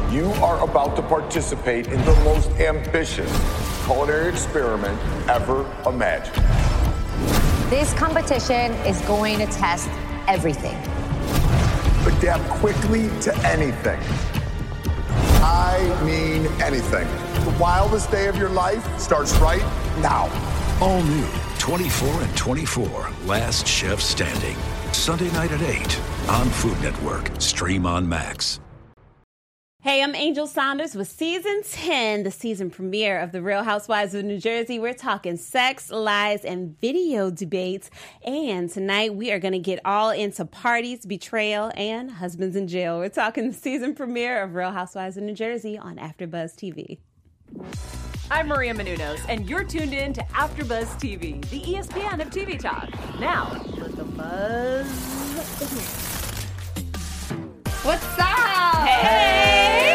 You are about to participate in the most ambitious culinary experiment ever imagined. This competition is going to test everything. Adapt quickly to anything. I mean anything. The wildest day of your life starts right now. All new 24 and 24, Last Chef Standing. Sunday night at 8 on Food Network. Stream on Max. Hey, I'm Angel Saunders with Season 10, the season premiere of The Real Housewives of New Jersey. We're talking sex, lies, and video debates. And tonight we are going to get all into parties, betrayal, and husbands in jail. We're talking the season premiere of Real Housewives of New Jersey on AfterBuzz TV. I'm Maria Menounos, and you're tuned in to AfterBuzz TV, the ESPN of TV talk. Now, let the buzz begin. What's up? Hey!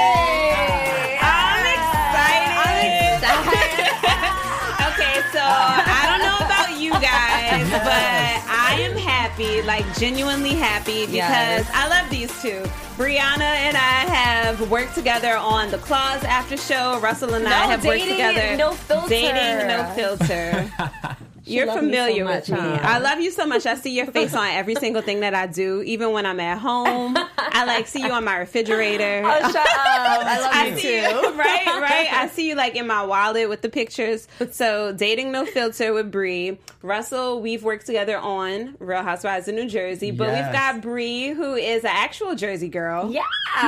I'm excited. Okay, so I don't know about you guys, but I am happy, like genuinely happy, because I love these two. Brianna and I have worked together on the Claws after show. Russell and I have worked together. No filter. Dating No Filter. You're familiar with me. I love you so much. I see your face on every single thing that I do, even when I'm at home. I like see you on my refrigerator. Oh, shut up. I love you too. Right. I see you like in my wallet with the pictures. So Dating No Filter with Bree. Russell, we've worked together on Real Housewives of New Jersey, but we've got Bree, who is an actual Jersey girl. Yeah.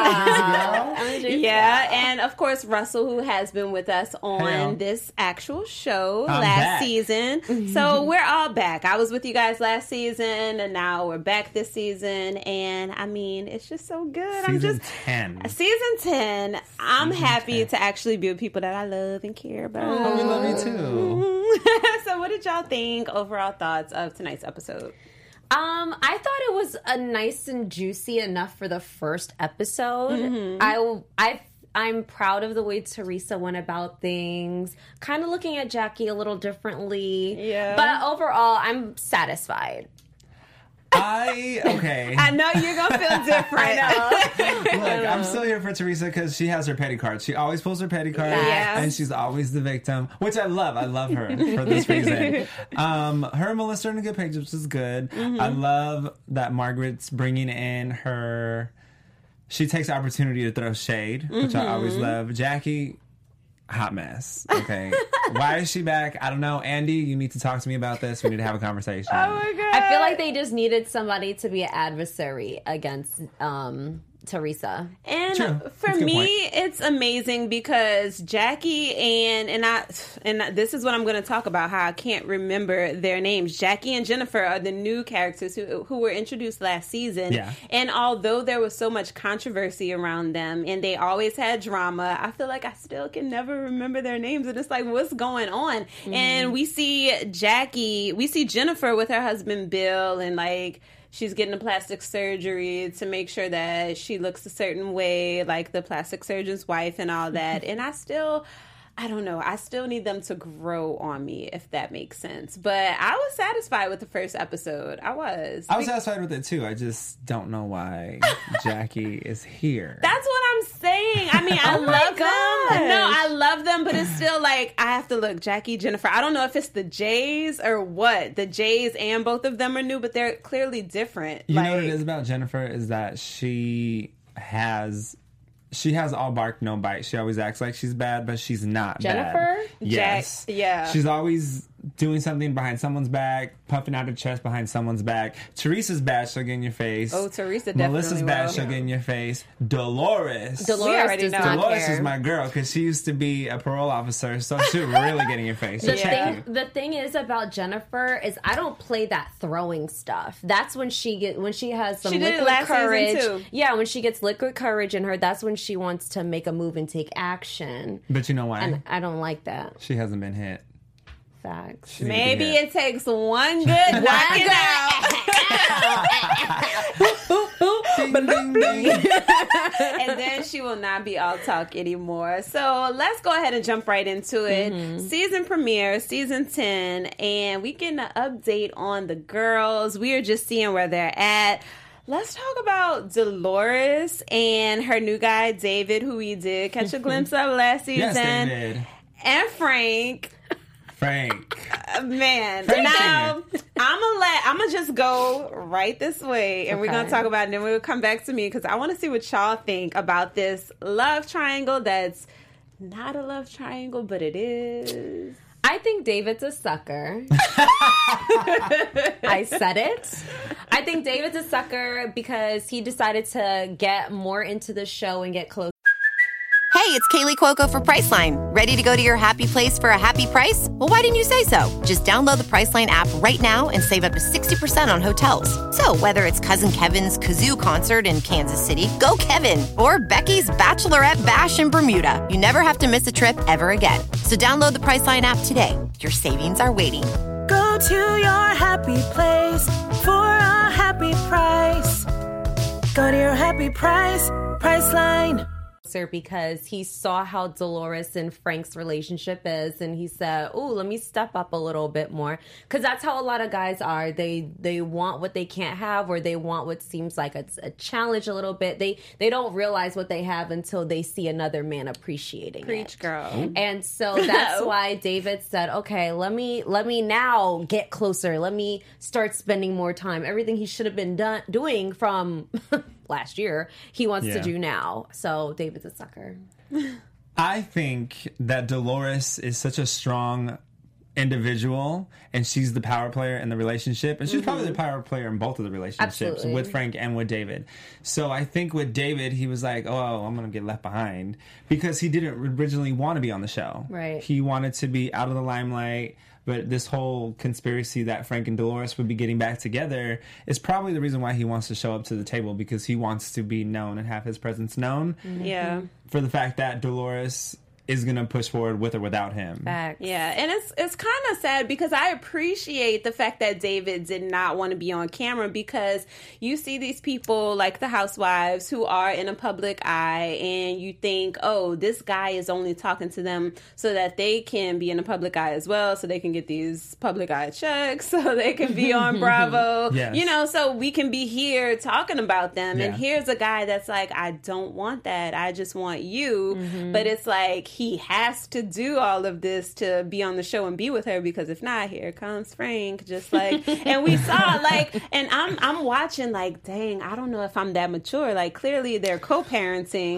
Yeah, and of course Russell, who has been with us on this actual show last season. So we're all back. I was with you guys last season, and now we're back this season. And I mean, it's just so good. Season 10. Season 10. I'm happy to actually be with people that I love and care about. Oh, we love you too. So what did y'all think? Overall thoughts of tonight's episode? I thought it was a nice and juicy enough for the first episode. I'm proud of the way Teresa went about things, kind of looking at Jackie a little differently. Yeah. But overall, I'm satisfied. I know you're going to feel different. I know. Look, I'm still here for Teresa because she has her petty cards. She always pulls her petty cards, and she's always the victim, which I love. I love her for this reason. Her and Melissa are in a good page, which is good. I love that Margaret's bringing in her... She takes the opportunity to throw shade, which I always love. Jackie, hot mess. Okay. Why is she back? I don't know. Andy, you need to talk to me about this. We need to have a conversation. Oh, my God. I feel like they just needed somebody to be an adversary against Teresa. And for me, it's amazing because Jackie and this is what I'm going to talk about, how I can't remember their names. Jackie and Jennifer are the new characters who were introduced last season. Yeah. And although there was so much controversy around them and they always had drama, I feel like I still can never remember their names. And it's like, what's going on? And we see Jennifer with her husband Bill, and like, she's getting a plastic surgery to make sure that she looks a certain way, like the plastic surgeon's wife and all that. And I don't know. I still need them to grow on me, if that makes sense. But I was satisfied with the first episode. I was satisfied with it, too. I just don't know why Jackie is here. That's what I'm saying. I mean, I love them. No, I love them, but it's still like, I have to look. Jackie, Jennifer. I don't know if it's the Jays or what. The Jays and both of them are new, but they're clearly different. You know what it is about Jennifer is that she has all bark, no bite. She always acts like she's bad, but she's not Jennifer? bad. Yes. Yeah. She's always doing something behind someone's back, puffing out her chest behind someone's back. Teresa's bad, she'll get in your face. Oh, Teresa definitely Melissa's bad, she'll get in your face. Dolores does not care. Is my girl, because she used to be a parole officer, so she'll really get in your face. The thing is about Jennifer is I don't play that throwing stuff. That's when she has some liquid courage. Yeah, when she gets liquid courage in her, that's when she wants to make a move and take action. But you know why? And I don't like that. She hasn't been hit. Facts. Maybe it takes one good knocking out. Boop, boop, boop. Ding, ding, ding. And then she will not be all talk anymore. So let's go ahead and jump right into it. Season premiere, season 10, and we get an update on the girls. We are just seeing where they're at. Let's talk about Dolores and her new guy, David, who we did catch a glimpse of last season. Yes, David. And Frank. Man. Frank. Now, I'm gonna just go right this way, and we're going to talk about it, and then we'll come back to me, because I want to see what y'all think about this love triangle that's not a love triangle, but it is. I think David's a sucker. I said it. I think David's a sucker because he decided to get more into the show and get close. Hey, it's Kaylee Cuoco for Priceline. Ready to go to your happy place for a happy price? Well, why didn't you say so? Just download the Priceline app right now and save up to 60% on hotels. So whether it's Cousin Kevin's Kazoo Concert in Kansas City, go Kevin, or Becky's Bachelorette Bash in Bermuda, you never have to miss a trip ever again. So download the Priceline app today. Your savings are waiting. Go to your happy place for a happy price. Go to your happy price, Priceline. Because he saw how Dolores and Frank's relationship is, and he said, "Oh, let me step up a little bit more," because that's how a lot of guys are. They want what they can't have, or they want what seems like a challenge a little bit. They don't realize what they have until they see another man appreciating it. Preach, girl. And so that's why David said, "Okay, let me now get closer. Let me start spending more time. Everything he should have been doing from." Last year, he wants to do now. So David's a sucker. I think that Dolores is such a strong individual, and she's the power player in the relationship, and she's probably the power player in both of the relationships with Frank and with David. So I think with David, he was like, "Oh, I'm gonna get left behind," because he didn't originally want to be on the show. Right. He wanted to be out of the limelight. But this whole conspiracy that Frank and Dolores would be getting back together is probably the reason why he wants to show up to the table, because he wants to be known and have his presence known. Yeah. For the fact that Dolores is going to push forward with or without him. Facts. Yeah, and it's kind of sad, because I appreciate the fact that David did not want to be on camera, because you see these people like the housewives who are in a public eye, and you think, oh, this guy is only talking to them so that they can be in a public eye as well, so they can get these public eye checks, so they can be on Bravo. Yes. You know, so we can be here talking about them. Yeah. And here's a guy that's like, I don't want that. I just want you. But it's like, he has to do all of this to be on the show and be with her, because if not, here comes Frank, just like, and we saw, like, and I'm watching like, dang, I don't know if I'm that mature. Like, clearly they're co-parenting,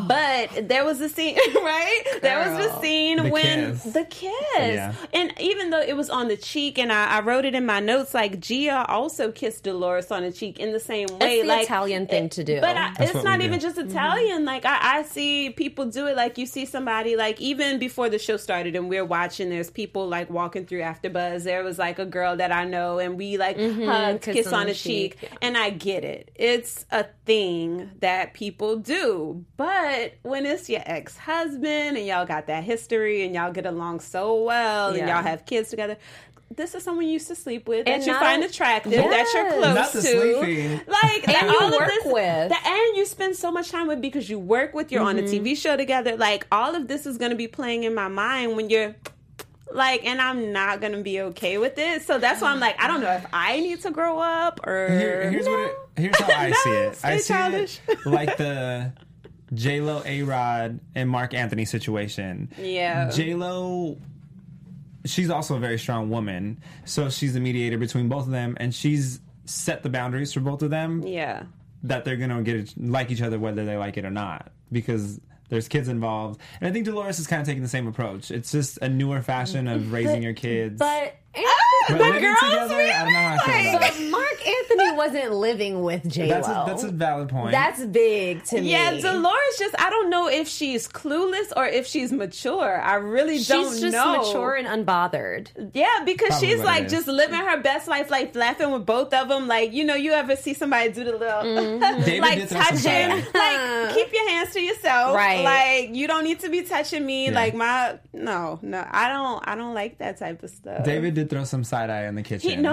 but there was a scene, right? There was a scene the kiss. Yeah. And even though it was on the cheek, and I wrote it in my notes, like, Gia also kissed Dolores on the cheek in the same way. It's the like, Italian thing to do. But it's not we even do. just Italian. Like, I see people do it. Like, you see somebody, like, even before the show started and we're watching, there's people like walking through AfterBuzz. There was like a girl that I know, and we like hug, kiss on the cheek. Yeah. And I get it. It's a thing that people do. But when it's your ex-husband and y'all got that history and y'all get along so well and y'all have kids together, this is someone you used to sleep with that you find attractive, that you're close not the to. sleeping. Like, and all you of work this, with. and you spend so much time with, because you work with, you're on a TV show together. Like, all of this is going to be playing in my mind when you're like, and I'm not going to be okay with it. So that's why I'm like, I don't know if I need to grow up or... Here's how I see it. I see childish. it like the J-Lo, A-Rod, and Mark Anthony situation. Yeah. J-Lo... She's also a very strong woman, so she's the mediator between both of them, and she's set the boundaries for both of them. Yeah. That they're going to like each other whether they like it or not, because there's kids involved. And I think Dolores is kind of taking the same approach. It's just a newer fashion of raising your kids. But living together, I don't know how I feel about it. But Mark Anthony wasn't living with J-Lo. That's a valid point. That's big to me. Yeah, Dolores just, I don't know if she's clueless or if she's mature. I really don't know. She's just mature and unbothered. Yeah, because Probably she's what like it is. just living her best life, like laughing with both of them. Like, you know, you ever see somebody do the little David like did throw some touching, fire. like keep your hands to yourself. Right. Like, you don't need to be touching me. Yeah. Like, no, I don't like that type of stuff. David did throw some side eye in the kitchen. He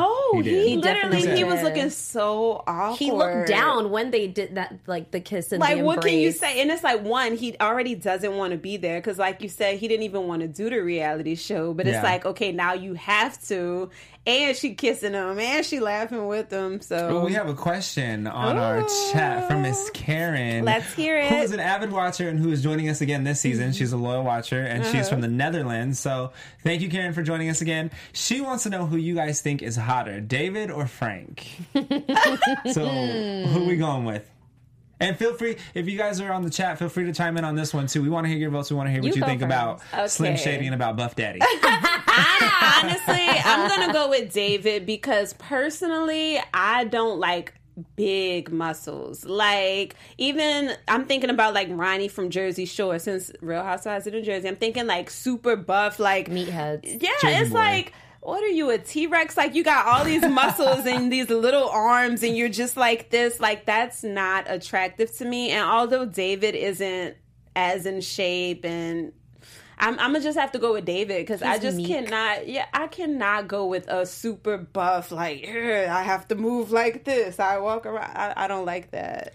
was looking so awkward. He looked down when they did that, like, the kiss and like, the embrace. What can you say? And it's like, one, he already doesn't want to be there because, like you said, he didn't even want to do the reality show. But it's like, okay, now you have to. And she kissing him, and she laughing with him. So well, we have a question on our chat from Miss Karen. Let's hear it. Who is an avid watcher and who is joining us again this season. She's a loyal watcher, and she's from the Netherlands. So thank you, Karen, for joining us again. She wants to know who you guys think is hotter, David or Frank. So who are we going with? And feel free, if you guys are on the chat, feel free to chime in on this one, too. We want to hear your votes. We want to hear what you think about Slim Shady and about Buff Daddy. Honestly, I'm going to go with David because personally, I don't like big muscles. Like, even, I'm thinking about, like, Ronnie from Jersey Shore, since Real Housewives of New Jersey. I'm thinking, like, super buff, like... meatheads. Yeah, Jersey it's boy. Like... What are you, a T-Rex? Like, you got all these muscles and these little arms and you're just like this. Like, that's not attractive to me. And although David isn't as in shape, and I'm going to just have to go with David because I just cannot, I cannot go with a super buff, like, I have to move like this. I walk around. I don't like that.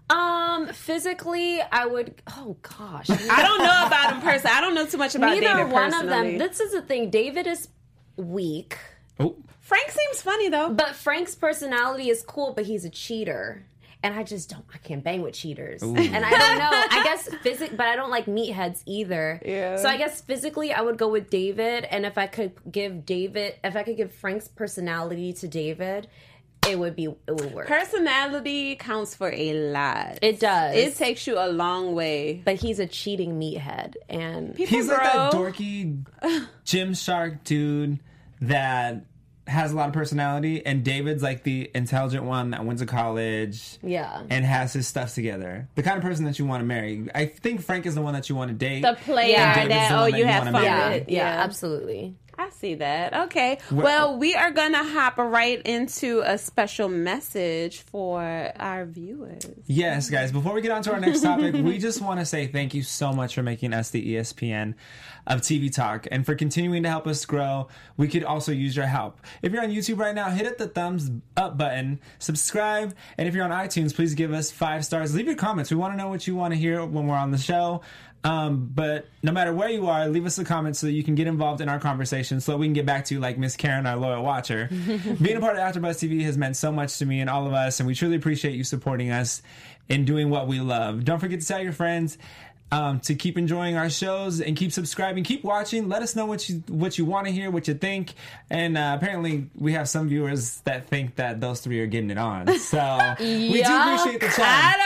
Physically, I would. Oh gosh, I don't know about him personally. I don't know too much about David personally. Neither one of them. This is the thing. David is weak. Oh. Frank seems funny though. But Frank's personality is cool, but he's a cheater. And I can't bang with cheaters. Ooh. And I don't know. I guess but I don't like meatheads either. Yeah. So I guess physically I would go with David. And if I could give Frank's personality to David, it would work. Personality counts for a lot. It does. It takes you a long way. But he's a cheating meathead. And he's like that dorky Gymshark dude that has a lot of personality, and David's like the intelligent one that went to college and has his stuff together. The kind of person that you want to marry. I think Frank is the one that you want to date. The player that you have fun with. Yeah, absolutely. I see that. Okay. Well, we are going to hop right into a special message for our viewers. Yes, guys. Before we get on to our next topic, we just want to say thank you so much for making us the ESPN of TV Talk and for continuing to help us grow. We could also use your help. If you're on YouTube right now, hit the thumbs up button, subscribe, and if you're on iTunes, please give us 5 stars. Leave your comments. We want to know what you want to hear when we're on the show. But no matter where you are, leave us a comment so that you can get involved in our conversation so that we can get back to you like Miss Karen, our loyal watcher. Being a part of AfterBuzz TV has meant so much to me and all of us, and we truly appreciate you supporting us in doing what we love. Don't forget to tell your friends to keep enjoying our shows and keep subscribing, keep watching. Let us know what you want to hear, what you think. And apparently we have some viewers that think that those 3 are getting it on. So we do appreciate the chat.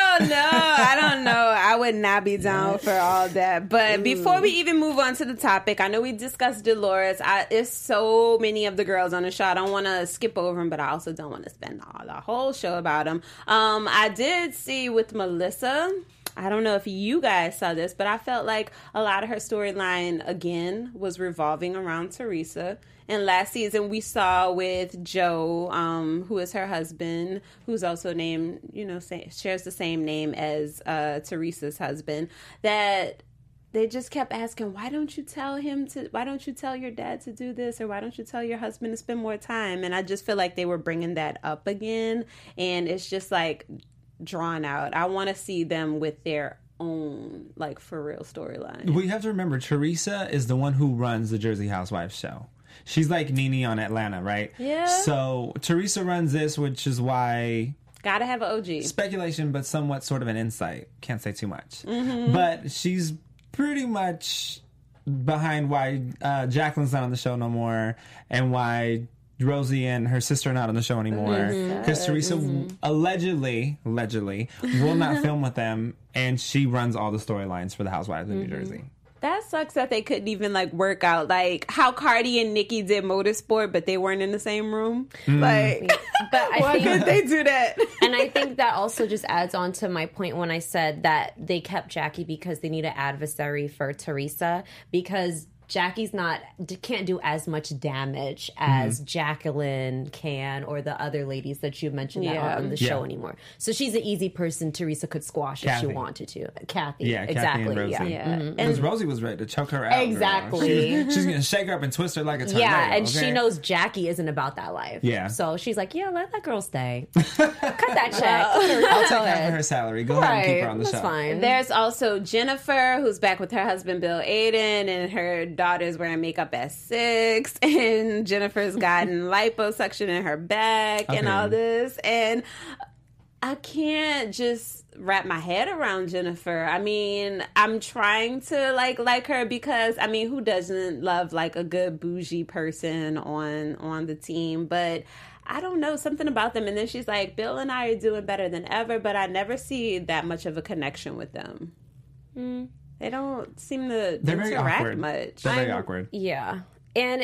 I don't know. I would not be down for all that. But before we even move on to the topic, I know we discussed Dolores. It's so many of the girls on the show. I don't want to skip over them, but I also don't want to spend the whole show about them. I did see with Melissa, I don't know if you guys saw this, but I felt like a lot of her storyline, again, was revolving around Teresa. And last season, we saw with Joe, who is her husband, who's also named, shares the same name as Teresa's husband, that they just kept asking, why don't you tell your dad to do this? Or why don't you tell your husband to spend more time? And I just feel like they were bringing that up again. And it's just like drawn out. I want to see them with their own, like, for real storyline. Well, you have to remember, Teresa is the one who runs the Jersey Housewives show. She's like Nene on Atlanta, right? Yeah. So Teresa runs this, which is why... Gotta have an OG. Speculation, but somewhat sort of an insight. Can't say too much. Mm-hmm. But she's pretty much behind why Jacqueline's not on the show no more and why Rosie and her sister are not on the show anymore because Teresa allegedly will not film with them, and she runs all the storylines for the Housewives of New Jersey. That sucks that they couldn't even, like, work out, like, how Cardi and Nikki did Motorsport, but they weren't in the same room. Like, but why couldn't they do that? And I think that also just adds on to my point when I said that they kept Jackie because they need an adversary for Teresa, because Jackie's can't do as much damage as Jacqueline can, or the other ladies that you mentioned that aren't on the show anymore. So she's an easy person Teresa could squash if she wanted to. Kathy. Yeah, exactly. Kathy and Rosie. Because Rosie was ready to choke her out. Exactly. She's going to shake her up and twist her like a tornado. Yeah, and she knows Jackie isn't about that life. Yeah. So she's like, let that girl stay. Cut that check. I'll take half of her salary. Go ahead and keep her on the show. That's fine. There's also Jennifer, who's back with her husband, Bill Aiden, and her daughter's wearing makeup at 6, and Jennifer's gotten liposuction in her back and all this. And I can't just wrap my head around Jennifer. I mean, I'm trying to like her because, I mean, who doesn't love like a good bougie person on the team? But I don't know, something about them. And then she's like, Bill and I are doing better than ever, but I never see that much of a connection with them. They don't seem to interact much. They're very awkward. Yeah. And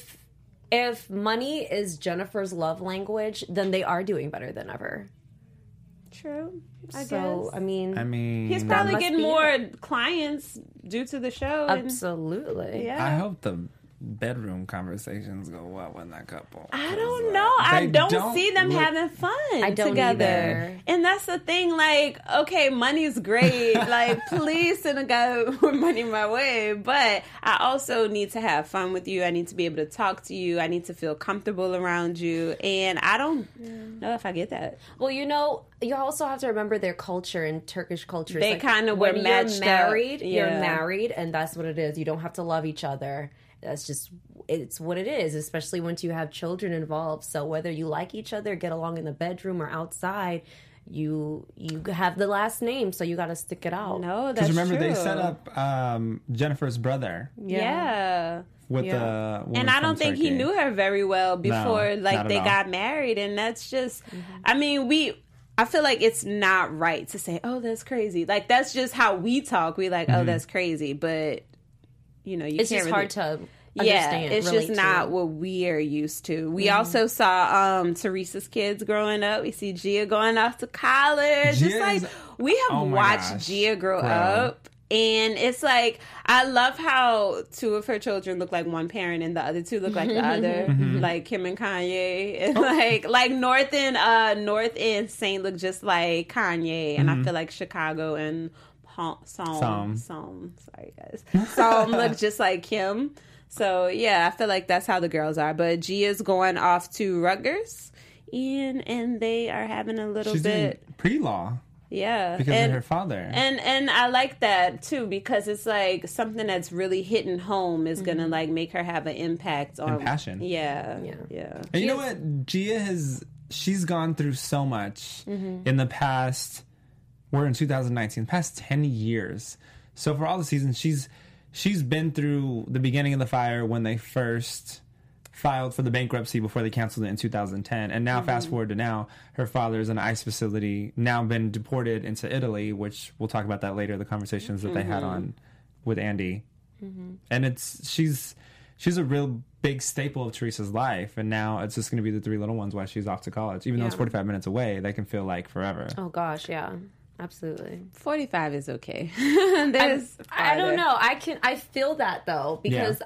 if money is Jennifer's love language, then they are doing better than ever. True. I guess. I mean, he's probably getting more clients due to the show. Absolutely. Yeah. I hope the bedroom conversations go well with that couple. I don't know. I don't see them having fun together. Either. And that's the thing. Like, okay, money's great. Like, please send a guy with money my way. But I also need to have fun with you. I need to be able to talk to you. I need to feel comfortable around you. And I don't know if I get that. Well, you also have to remember their culture and Turkish culture. They kind of were matched married. up. You're married, and that's what it is. You don't have to love each other. That's just, it's what it is, especially once you have children involved. So whether you like each other, get along in the bedroom or outside, you have the last name, so you got to stick it out. No, that's true. Because remember, they set up Jennifer's brother. Yeah. With the woman and I don't think he knew her very well before they got married. And that's just, I mean, I feel like it's not right to say, oh, that's crazy. Like, that's just how we talk. We like, oh, that's crazy. But, you it's just hard to understand. It's just not what we are used to. We also saw Teresa's kids growing up. We see Gia going off to college. It's like, we have watched Gia grow up. And it's like, I love how 2 of her children look like one parent and the other 2 look like the other, like Kim and Kanye. And like North and Saint look just like Kanye. And I feel like Chicago and Psalm look just like Kim. So yeah, I feel like that's how the girls are. But Gia's going off to Rutgers, and they are having a little bit doing pre-law. Yeah, because of her father, and I like that too, because it's like something that's really hitting home is gonna like make her have an impact on passion. Yeah. And you know what, Gia she's gone through so much in the past. We're in 2019, past 10 years. So for all the seasons, she's been through the beginning of the fire when they first filed for the bankruptcy before they canceled it in 2010. And now fast forward to now, her father's in an ICE facility, now been deported into Italy, which we'll talk about that later, the conversations that they had on with Andy. And she's a real big staple of Teresa's life. And now it's just going to be the 3 little ones while she's off to college. Even though it's 45 minutes away, they can feel like forever. Oh gosh, yeah. Absolutely. 45 is okay. I don't know. I feel that though, because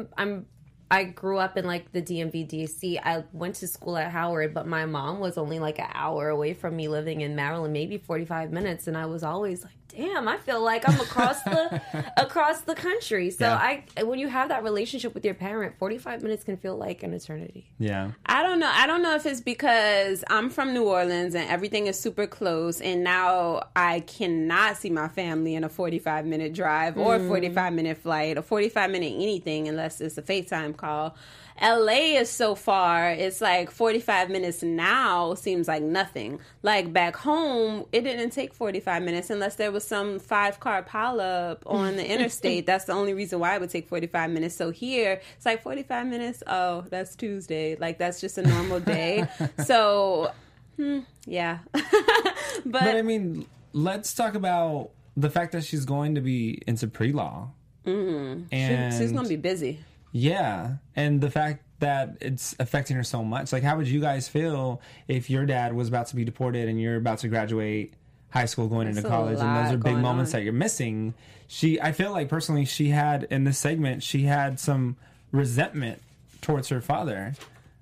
I grew up in like the DMV DC. I went to school at Howard, but my mom was only like an hour away from me, living in Maryland, maybe 45 minutes. And I was always like, damn, I feel like I'm across the country. So when you have that relationship with your parent, 45 minutes can feel like an eternity. Yeah. I don't know if it's because I'm from New Orleans and everything is super close, and now I cannot see my family in a 45-minute drive or a 45-minute flight or 45-minute anything unless it's a FaceTime call. LA is so far, it's like 45 minutes now seems like nothing. Like back home, it didn't take 45 minutes unless there was some 5-car pileup on the interstate. That's the only reason why it would take 45 minutes. So here, it's like 45 minutes. Oh, that's Tuesday. Like that's just a normal day. So, yeah. but I mean, let's talk about the fact that she's going to be into pre-law. And she's going to be busy. Yeah, and the fact that it's affecting her so much. Like, how would you guys feel if your dad was about to be deported and you're about to graduate high school going into college, and those are big moments that you're missing. I feel like personally she had, in this segment, she had some resentment towards her father.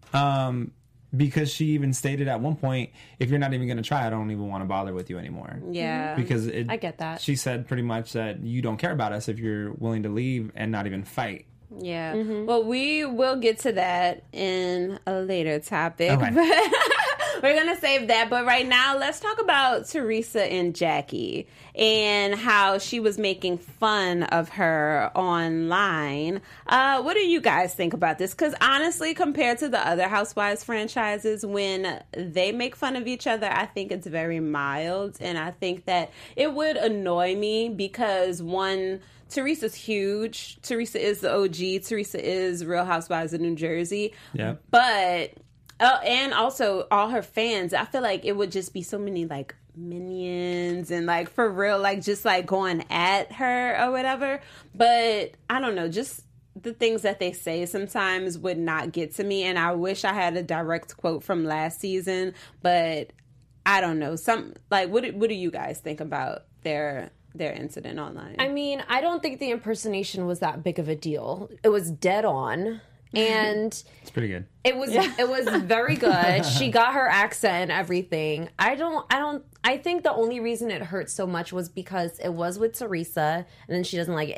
Because she even stated at one point, if you're not even going to try, I don't even want to bother with you anymore. Yeah. Because I get that. She said pretty much that you don't care about us if you're willing to leave and not even fight. Yeah. Well, we will get to that in a later topic. Okay. We're going to save that. But right now, let's talk about Teresa and Jackie and how she was making fun of her online. What do you guys think about this? Because honestly, compared to the other Housewives franchises, when they make fun of each other, I think it's very mild. And I think that it would annoy me because, one, Teresa's huge. Teresa is the OG. Teresa is Real Housewives of New Jersey. Yeah. But... and also all her fans, I feel like it would just be so many like minions and like for real, like just like going at her or whatever. But I don't know, just the things that they say sometimes would not get to me. And I wish I had a direct quote from last season, but I don't know. What do you guys think about their incident online? I mean, I don't think the impersonation was that big of a deal. It was dead on. And it's pretty good. It was very good. She got her accent and everything. I think the only reason it hurt so much was because it was with Teresa and then she doesn't like it.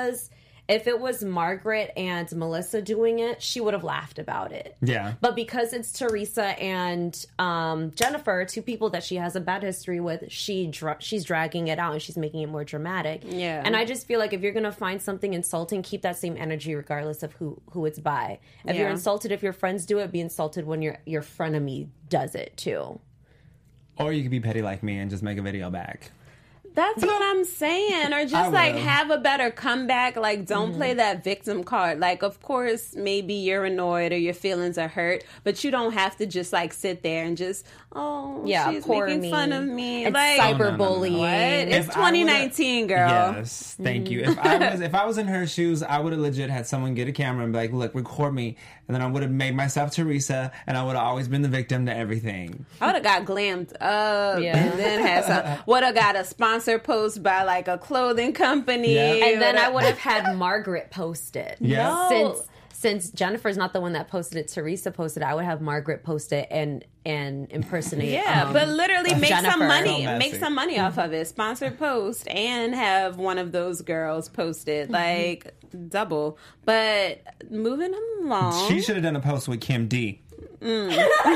If it was Margaret and Melissa doing it, she would have laughed about it. Yeah. But because it's Teresa and Jennifer, two people that she has a bad history with, she's dragging it out and she's making it more dramatic. Yeah. And I just feel like if you're going to find something insulting, keep that same energy regardless of who it's by. If you're insulted, if your friends do it, be insulted when your frenemy does it too. Or you could be petty like me and just make a video back. That's what I'm saying. Or just like have a better comeback. Like don't play that victim card. Like of course maybe you're annoyed or your feelings are hurt, but you don't have to just like sit there and just she's making fun of me. It's like cyberbullying. What? It's 2019, girl. Yes, thank you. If I was in her shoes, I would have legit had someone get a camera and be like, look, record me. And then I would have made myself Teresa and I would have always been the victim to everything. I would have got glammed up and then would have got a sponsor post by like a clothing company. Yeah. And then I would have had Margaret post it. Yeah. No. Since Jennifer's not the one that posted it, Teresa posted it, I would have Margaret post it and impersonate. Yeah, but literally make Jennifer. some money. Make some money off of it. Sponsored post and have one of those girls post it. Like double. But moving along. She should have done a post with Kim D. Jackie.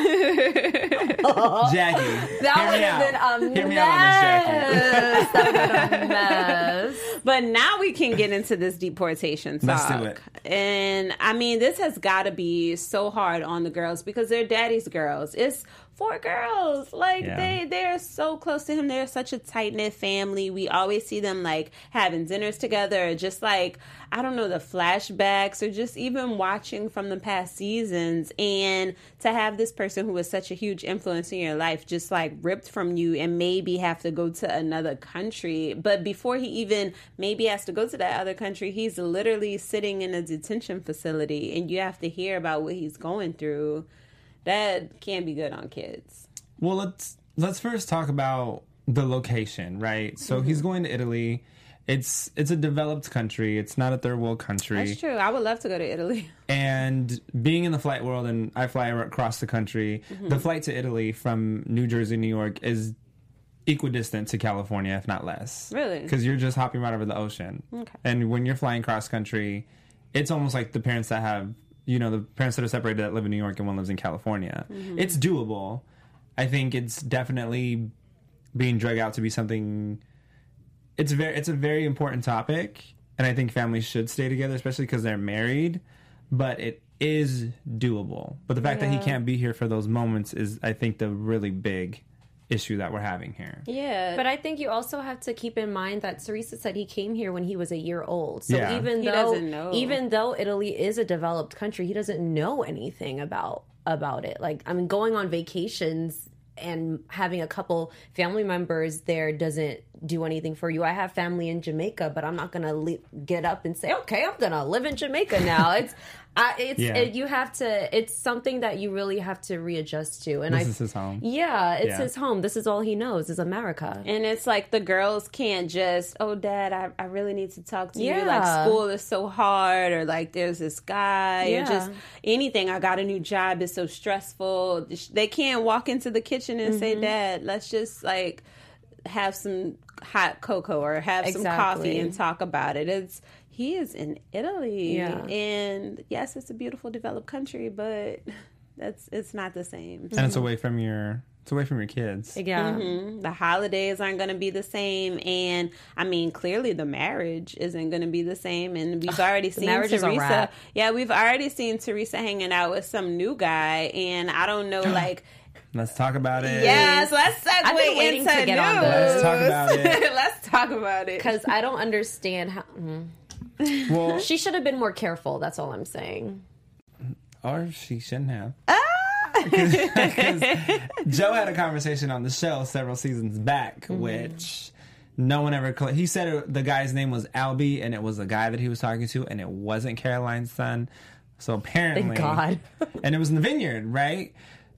That would have been a Hear me out on this, Jackie. That would have been a mess. But now we can get into this deportation talk. Let's do it. And I mean, this has got to be so hard on the girls because they're daddy's girls. It's 4 girls. Like they're so close to him. They're such a tight-knit family. We always see them like having dinners together or just like, I don't know, the flashbacks or just even watching from the past seasons. And to have this person who was such a huge influence in your life just like ripped from you and maybe have to go to another country. But before he even maybe has to go to that other country, he's literally sitting in a detention facility and you have to hear about what he's going through. That can't be good on kids. Well, let's first talk about the location, right? So he's going to Italy. It's a developed country. It's not a third world country. That's true. I would love to go to Italy. And being in the flight world, and I fly across the country, the flight to Italy from New Jersey, New York is equidistant to California, if not less. Really? Because you're just hopping right over the ocean. Okay. And when you're flying cross country, it's almost like the parents that have, the parents that are separated that live in New York and one lives in California. It's doable. I think it's definitely being dragged out to be something. It's a very important topic, and I think families should stay together, especially because they're married. But it is doable. But the fact that he can't be here for those moments is, I think, the really big issue that we're having here. Yeah. But I think you also have to keep in mind that Teresa said he came here when he was a year old. So even though Italy is a developed country, he doesn't know anything about it. Like, I mean, going on vacations and having a couple family members there doesn't do anything for you. I have family in Jamaica, but I'm not going to get up and say, okay, I'm going to live in Jamaica now. You have to, it's something that you really have to readjust to. And this is his home. Yeah, it's his home. This is all he knows is America. And it's like the girls can't just, oh, Dad, I really need to talk to you. Like, school is so hard, or like there's this guy, or just anything. I got a new job. It's so stressful. They can't walk into the kitchen and say, Dad, let's just like have some hot cocoa or have some coffee and talk about it. He is in Italy, and yes, it's a beautiful developed country, but it's not the same. And it's away from your kids. Yeah. Mm-hmm. The holidays aren't going to be the same, and I mean, clearly the marriage isn't going to be the same. And we've already seen Teresa. Yeah, we've already seen Teresa hanging out with some new guy, and I don't know, like. Let's talk about it. Yes, let's segue into to get news. on this. Let's talk about it. Let's talk about it. Because I don't understand how. Well, she should have been more careful. That's all I'm saying. Or she shouldn't have. Because Joe had a conversation on the show several seasons back, which no one ever. He said the guy's name was Albie, and it was a guy that he was talking to, and it wasn't Caroline's son. So apparently, thank God. And it was in the vineyard, right?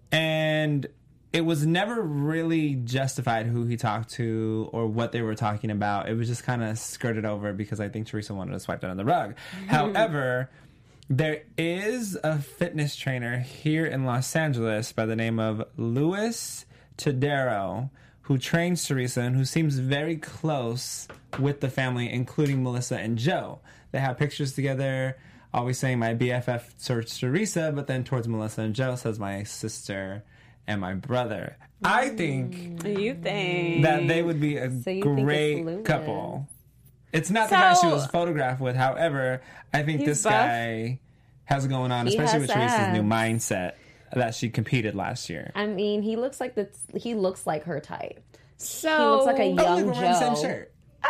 And it was never really justified who he talked to or what they were talking about. It was just kind of skirted over because I think Teresa wanted to swipe that under the rug. However, there is a fitness trainer here in Los Angeles by the name of Luis Tadero who trains Teresa and who seems very close with the family, including Melissa and Joe. They have pictures together, always saying my BFF towards Teresa, but then towards Melissa and Joe says my sister and my brother. I think that they would be a great couple. It's not the guy she was photographed with. However, I think this guy has it going on, especially with Teresa's new mindset that she competed last year. I mean, he looks like her type. So he looks like a young Joe. The same shirt.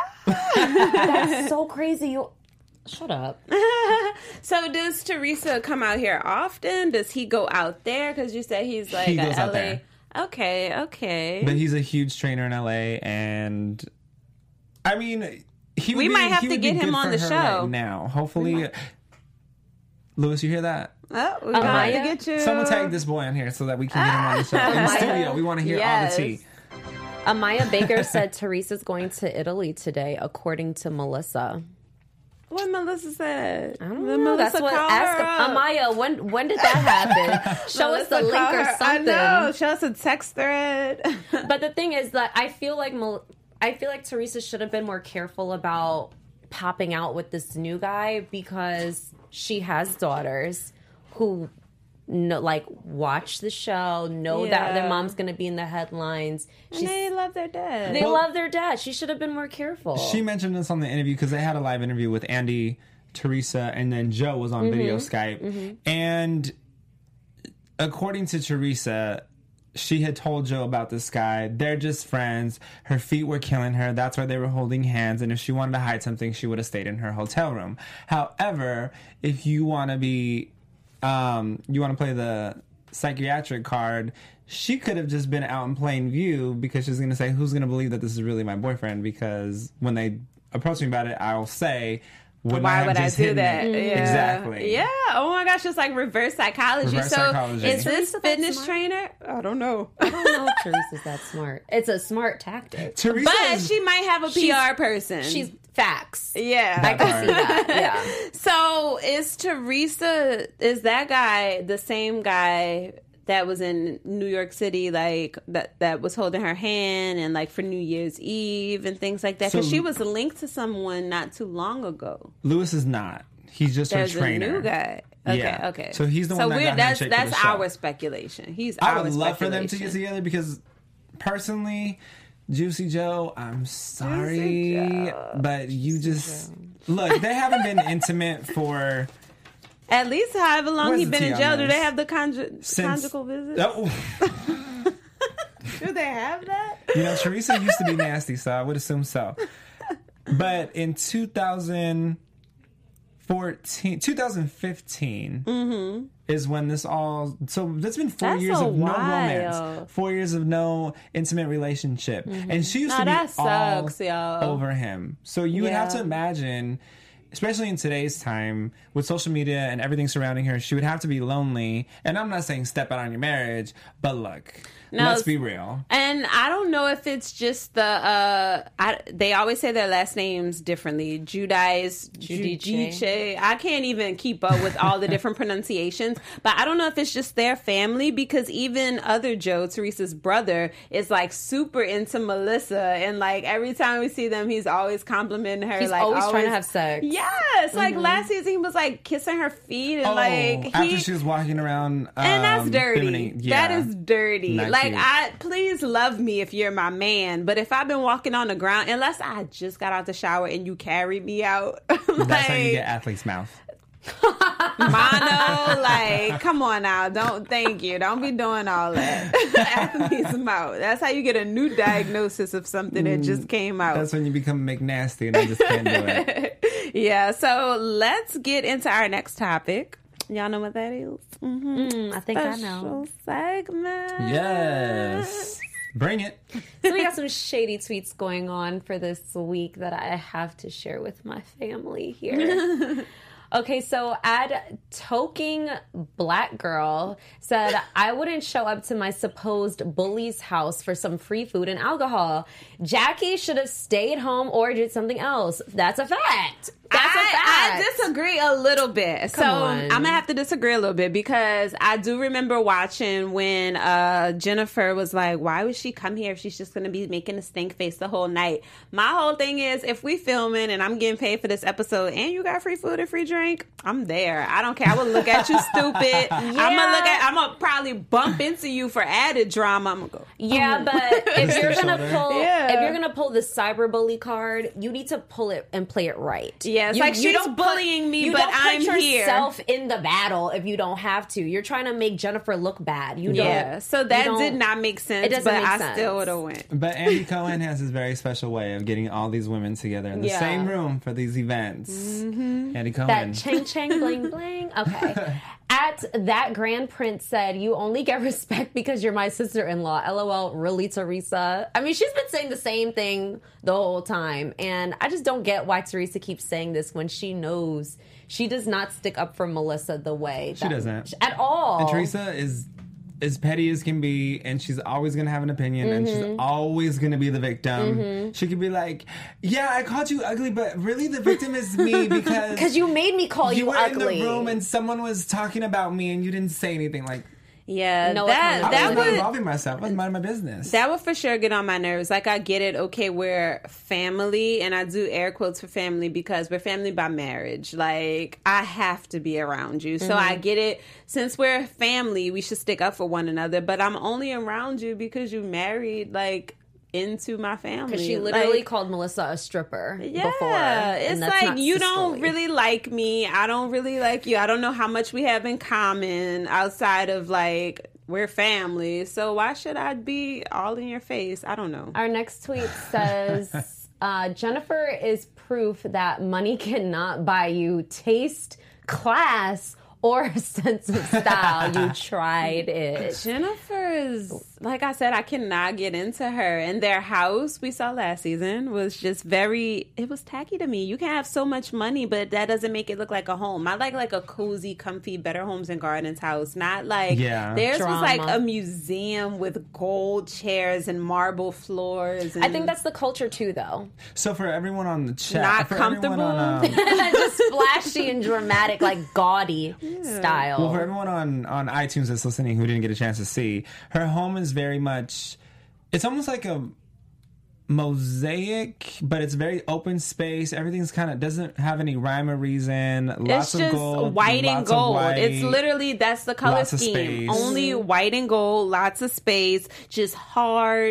That's so crazy. Shut up. So does Teresa come out here often? Does he go out there? Because you said he's like he goes out LA. there. Okay. But he's a huge trainer in LA, and I mean, we might have to get him on the show right now. Hopefully, Louis, you hear that? Oh, we got to get you. Someone tag this boy on here so that we can get him on the show in the studio. We want to hear all the tea. Amaya Baker said Teresa's going to Italy today, according to Melissa. What Melissa said? I don't know. That's what. Ask Amaya. When did that happen? Show us the link or something. I know. Show us a text thread. But the thing is that I feel like Teresa should have been more careful about popping out with this new guy because she has daughters who watch the show, know that their mom's going to be in the headlines. And they love their dad. They love their dad. She should have been more careful. She mentioned this on the interview because they had a live interview with Andy, Teresa, and then Joe was on video Skype. And according to Teresa, she had told Joe about this guy. They're just friends. Her feet were killing her. That's why they were holding hands. And if she wanted to hide something, she would have stayed in her hotel room. However, if you want to be you want to play the psychiatric card, she could have just been out in plain view because she's going to say, who's going to believe that this is really my boyfriend? Because when they approach me about it, I'll say, why would I do that? Yeah. Exactly. Yeah. Oh my gosh, it's like reverse psychology. Psychology. Is this fitness trainer? I don't know. I don't know if Teresa's that smart. It's a smart tactic. But she might have a PR person. She's facts. Yeah. I can see that. Yeah. So is that guy the same guy that was in New York City, like that was holding her hand and like for New Year's Eve and things like that? Because she was linked to someone not too long ago. Lewis is not. He's just her trainer. A new guy. Okay. So he's the one that got handshake that's for the show. our speculation. I would love for them to get together because personally, Juicy Joe, I'm sorry, but you just look. They haven't been intimate for at least however long he's been in jail. Do they have the conjugal visits? Oh. Do they have that? You know, Teresa used to be nasty, so I would assume so. But in 2015, is when this all... So that's been 4 years of no romance. 4 years of no intimate relationship. And she used to be all over him. So you would have to imagine, especially in today's time, with social media and everything surrounding her, she would have to be lonely. And I'm not saying step out on your marriage, but look, let's be real. And I don't know if it's just the... they always say their last names differently. Giudice. I can't even keep up with all the different pronunciations. But I don't know if it's just their family, because even other Joe, Teresa's brother, is like super into Melissa. And like every time we see them, he's always complimenting her. He's like always trying to have sex. Yes. Like last season, he was like kissing her feet. And after she was walking around. And that's dirty. Yeah. That is dirty. Not like, cute. please love me if you're my man. But if I've been walking on the ground, unless I just got out the shower and you carry me out. That's how you get athlete's mouth. Mono, like, come on now. Don't be doing all that. Athlete's mouth. That's how you get a new diagnosis of something that just came out. That's when you become McNasty and I just can't do it. Yeah, so let's get into our next topic. Y'all know what that is? I think I know. Segment. Yes. Bring it. So we got some shady tweets going on for this week that I have to share with my family here. Okay, so Toking Black Girl said, I wouldn't show up to my supposed bully's house for some free food and alcohol. Jackie should have stayed home or did something else. That's a fact. I disagree a little bit. So I'm going to have to disagree a little bit, because I do remember watching when Jennifer was like, why would she come here if she's just going to be making a stink face the whole night? My whole thing is, if we filming and I'm getting paid for this episode and you got free food and free drink, I'm there. I don't care. I would look at you stupid. I'm going to probably bump into you for added drama. I'm going to go. Yeah, but if you're going to pull the cyberbully card, you need to pull it and play it right. Yeah, it's like she's bullying me, but I'm here. You don't put yourself in the battle if you don't have to. You're trying to make Jennifer look bad. So that did not make sense, but I still would have went. But Andy Cohen has his very special way of getting all these women together in the same room for these events. Andy Cohen. That ching ching bling bling. Okay. At That Grand Prince said, you only get respect because you're my sister-in-law. LOL, really, Teresa? I mean, she's been saying the same thing the whole time. And I just don't get why Teresa keeps saying this when she knows she does not stick up for Melissa the way she doesn't. At all. And Teresa is as petty as can be, and she's always going to have an opinion, and she's always going to be the victim. She could be like, yeah, I called you ugly, but really the victim is me because you made me call you ugly. You were in the room and someone was talking about me and you didn't say anything. Like, yeah, no, I was not involving myself. I was minding my business. That would for sure get on my nerves. Like, I get it. Okay, we're family, and I do air quotes for family because we're family by marriage. Like, I have to be around you. So I get it. Since we're family, we should stick up for one another. But I'm only around you because you married, like, into my family. Because she literally called Melissa a stripper before. It's like, you don't really like me. I don't really like you. I don't know how much we have in common outside of, like, we're family. So why should I be all in your face? I don't know. Our next tweet says, Jennifer is proof that money cannot buy you taste, class, or a sense of style. You tried it. Jennifer is, like I said, I cannot get into her. And their house we saw last season was just it was tacky to me. You can have so much money, but that doesn't make it look like a home. I like a cozy, comfy, Better Homes and Gardens house. Not like, theirs was like a museum with gold chairs and marble floors. And I think that's the culture too, though. So for everyone on the chat, not comfortable. Just flashy and dramatic, like gaudy style. Well, for everyone on iTunes that's listening who didn't get a chance to see, her home is very much, it's almost like a mosaic, but it's very open space. Everything's kind of doesn't have any rhyme or reason. Lots of gold, white and gold. White, it's literally, that's the color scheme. Only white and gold, lots of space, just hard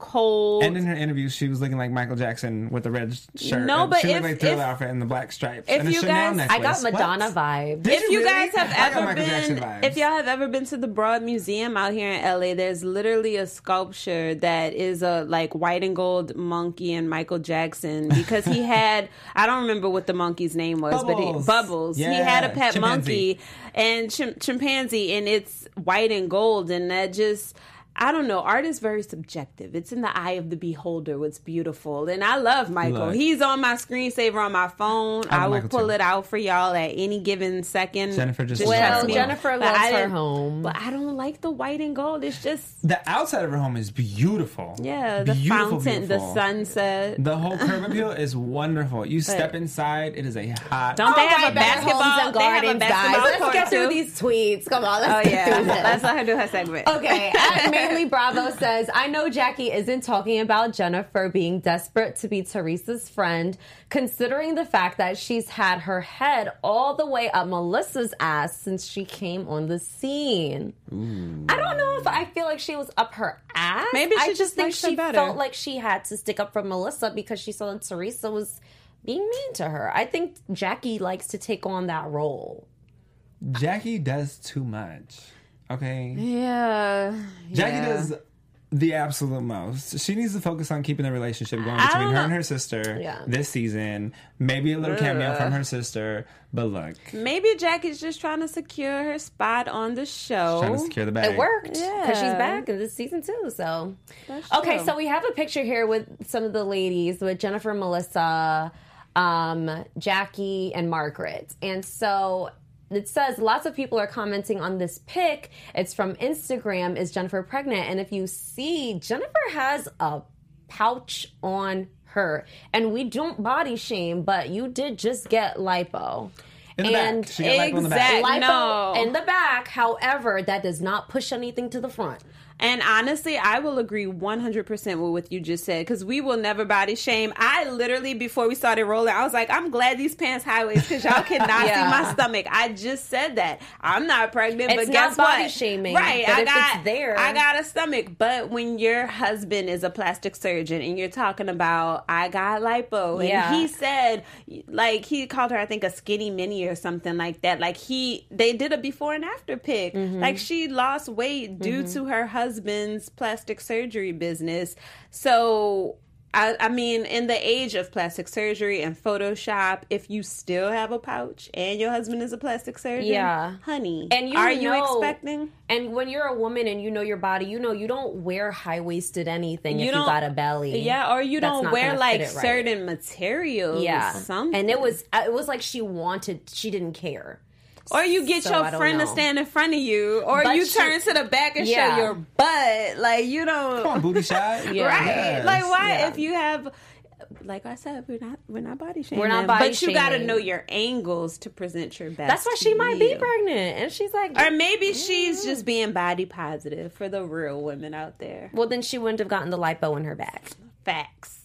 cold. And in her interview, she was looking like Michael Jackson with the red shirt. No, but she looked like Thriller outfit and the black stripes. If and a you Chanel guys, necklace. I got Madonna vibes. If you really? guys have I got ever Michael Jackson been, vibes. if y'all have ever been to the Broad Museum out here in LA, there's literally a sculpture that is a like white and gold monkey and Michael Jackson because he had, I don't remember what the monkey's name was, Bubbles. but Bubbles. Yeah, he had a pet chimpanzee. monkey and chimpanzee, and it's white and gold, and that just, I don't know. Art is very subjective. It's in the eye of the beholder what's beautiful. And I love Michael. Look. He's on my screensaver on my phone. I will Michael pull too. it out for y'all at any given second. Jennifer just trust loves Well, me. Jennifer But loves I her didn't- home. But I don't like the white and gold. It's just, The outside of her home is beautiful. yeah, the Beautiful, fountain, beautiful. the sunset. The whole curb appeal is wonderful. You step inside, it is a hot. Don't they have All a right, Better Homes basketball? and They have a Gardens, basketball guys. Let's court get through too? these tweets. Come on, Oh let's get yeah, through this. let's let her do her segment. Okay, at Mainly Bravo says, I know Jackie isn't talking about Jennifer being desperate to be Teresa's friend, considering the fact that she's had her head all the way up Melissa's ass since she came on the scene. I don't know if I feel like she was up her ass. Maybe I she just just think likes her she better. felt like she had to stick up for Melissa because she saw that Teresa was being mean to her. I think Jackie likes to take on that role. Jackie does too much. Okay? Yeah, Jackie yeah. does the absolute most. She needs to focus on keeping the relationship going I between don't her know. and her sister Yeah. this season. Maybe a little cameo from her sister. But look, Maybe Jackie's just trying to secure her spot on the show. trying to secure the bag. It worked because Yeah. she's back in this season too. So, That's okay, true. so we have a picture here with some of the ladies with Jennifer, Melissa, Jackie, and Margaret. And so it says lots of people are commenting on this pic. It's from Instagram. Is Jennifer pregnant? And if you see, Jennifer has a pouch on her, and we don't body shame, but you did just get lipo. In the back. She got lipo in the back. Exact- Lipo No. in the back, however, that does not push anything to the front. And honestly, I will agree 100% with what you just said, because we will never body shame. I literally, before we started rolling, I was like, I'm glad these pants highways, because y'all cannot Yeah. see my stomach. I just said that. I'm not pregnant, It's but guess not body what? shaming, Right. but I if got, it's there- I got a stomach. But when your husband is a plastic surgeon and you're talking about, I got lipo, and Yeah. he said, like, he called her, I think, a skinny mini or something like that. Like, they did a before and after pic. Mm-hmm. Like, she lost weight due to her husband's plastic surgery business. So, I mean, in the age of plastic surgery and Photoshop, if you still have a pouch and your husband is a plastic surgeon, Yeah. honey, And you are you know- expecting? And when you're a woman and you know your body, you know you don't wear high-waisted anything if you don't- got a belly. Yeah, or you That's don't not wear gonna like fit it right. certain materials. Yeah. Something. And it was like she didn't care. Or you get So your I don't friend to know. stand in front of you, or But you she- turn to the back and Yeah. show your butt. Like, you don't. Come on, booty shot. Yeah. Right. Yes. Like, why, Yeah. if you have, like I said, we're not body shaming. We're not body but you got to shaming. know your angles to present your best. That's why she to might be you. pregnant. And she's like, Or maybe she's just being body positive for the real women out there. well, then she wouldn't have gotten the lipo in her back. Facts.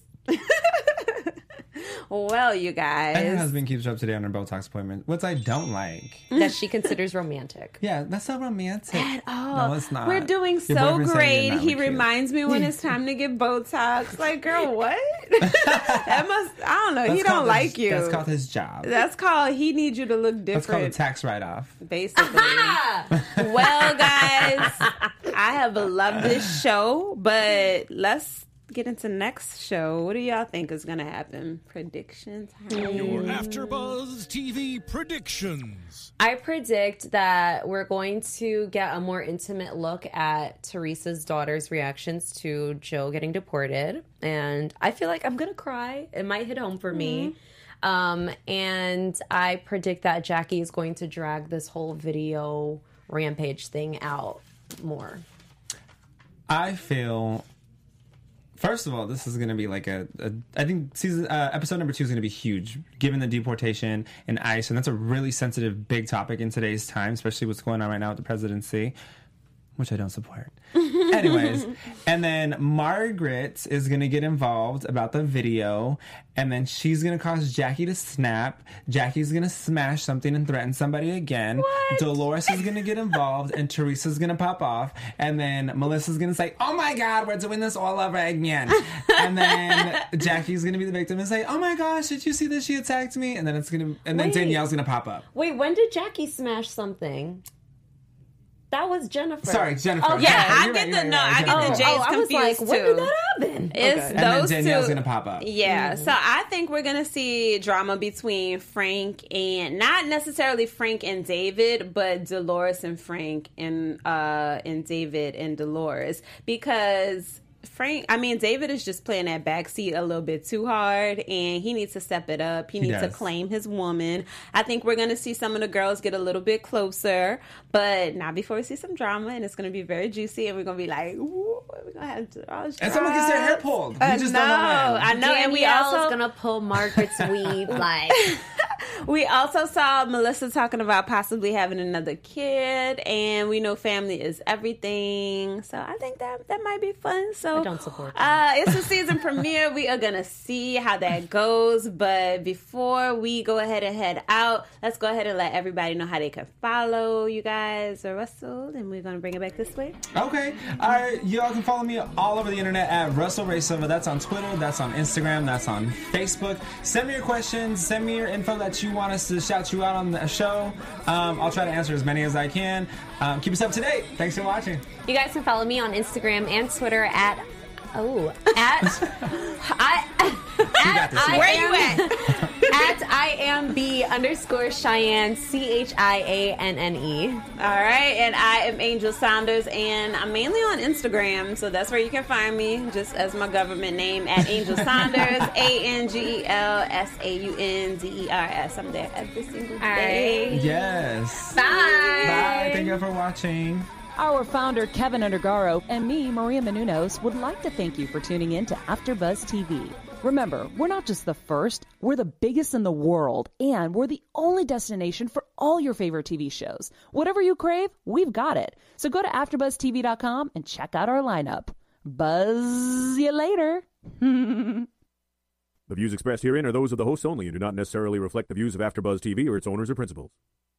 Well, you And her guys. husband keeps her up to date on her Botox appointment, which I don't like. That she considers romantic. Yeah, that's not romantic. Oh, No, it's not. we're doing Your so boyfriend said great. you're not He look cute. reminds me when it's time to get Botox. Like, girl, what? That must, I don't know. That's he don't called like his- you. That's called his job. That's called, he needs you to look That's called a different. tax write-off. Basically. Well, guys, I have loved this show, but let's get into next show. What do y'all think is going to happen? Prediction time. Your AfterBuzz TV predictions. I predict that we're going to get a more intimate look at Teresa's daughter's reactions to Joe getting deported. And I feel like I'm going to cry. It might hit home for me. And I predict that Jackie is going to drag this whole video rampage thing out more. I feel. First of all, this is going to be like I think episode number 2 is going to be huge, given the deportation and ICE, and that's a really sensitive, big topic in today's time, especially what's going on right now with the presidency. which I don't support. Anyways, and then Margaret is going to get involved about the video, and then she's going to cause Jackie to snap. Jackie's going to smash something and threaten somebody again. What? Dolores is going to get involved, and Teresa's going to pop off, and then Melissa's going to say, oh my God, we're doing this all over again. And then Jackie's going to be the victim and say, oh my gosh, did you see that she attacked me? And then then Danielle's going to pop up. Wait, when did Jackie smash something? That was Jennifer. Sorry, Jennifer. Oh, yeah, I get the J's confused, I was like, too. when did that happen? It's and then those Danielle's two. going to pop up. Yeah, so I think we're going to see drama between Frank and, not necessarily Frank and David, but Dolores and Frank and David and Dolores. Because David is just playing that backseat a little bit too hard, and he needs to step it up. He needs to claim his woman. I think we're going to see some of the girls get a little bit closer, but not before we see some drama, and it's going to be very juicy, and we're going to be like, ooh, we're going to have to... And someone gets their hair pulled. We just don't know when. I know, and we also going to pull Margaret's weave, like... We also saw Melissa talking about possibly having another kid, and we know family is everything. So I think that might be fun. So I don't support that. It's a season premiere. We are gonna see how that goes. But before we go ahead and head out, let's go ahead and let everybody know how they can follow you guys or Russell, and we're gonna bring it back this way. Okay. All right. Y'all can follow me all over the internet at Russell Ray Silva. That's on Twitter. That's on Instagram. That's on Facebook. Send me your questions. Send me your info that you want us to shout you out on the show. I'll try to answer as many as I can. Keep us up to date. Thanks for watching. You guys can follow me on Instagram and Twitter at Where you at? At IamB_Cheyenne, CHIANNE. All right, and I am Angel Saunders, and I'm mainly on Instagram, so that's where you can find me, just as my government name, at Angel Saunders, ANGELSAUNDERS. I'm there every single day. Yes. Bye. Bye. Thank you for watching. Our founder, Kevin Undergaro, and me, Maria Menounos, would like to thank you for tuning in to AfterBuzz TV. Remember, we're not just the first, we're the biggest in the world, and we're the only destination for all your favorite TV shows. Whatever you crave, we've got it. So go to AfterBuzzTV.com and check out our lineup. Buzz you later. The views expressed herein are those of the hosts only and do not necessarily reflect the views of AfterBuzz TV or its owners or principals.